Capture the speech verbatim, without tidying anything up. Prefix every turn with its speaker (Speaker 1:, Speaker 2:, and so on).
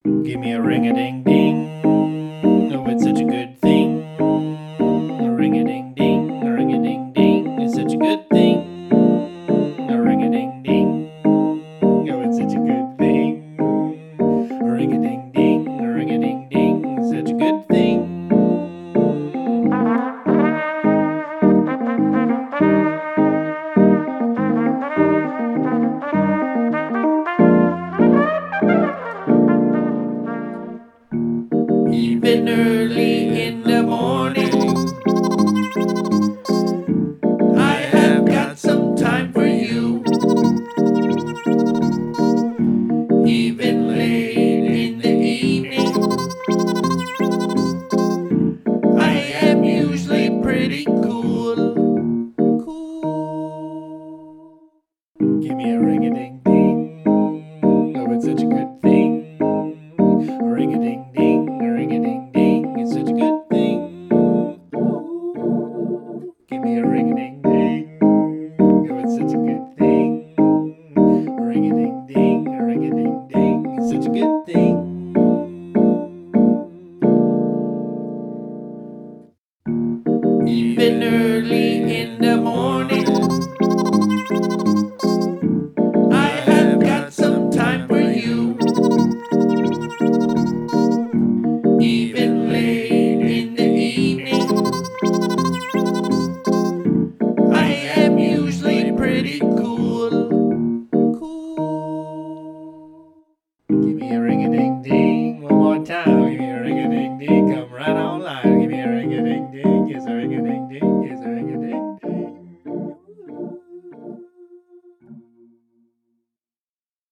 Speaker 1: Give me a ring a ding ding. Oh, it's such a good thing. A ring a ding ding. A ring a ding ding is such a good thing. A ring a ding ding. Oh, it's such a good thing. A ring a ding ding. A ring a ding ding is such a good thing. Even early in the morning, I have got some time for you. Even late in the evening, I am usually pretty cool. Cool. Give me a ring-a-ding-ding. Oh, it's such a good thing. A ring-a-ding-ding, a ring-a-ding-ding is such a good thing. Ooh. Give me a ring-a-ding-ding. Oh, it's such a good thing. A ring-a-ding-ding, a ring-a-ding-ding is such a good thing. Even early in the morning, I have got some time for you. Even late in the evening, I am usually pretty cool. Cool. Give me a ring-a-ding-ding.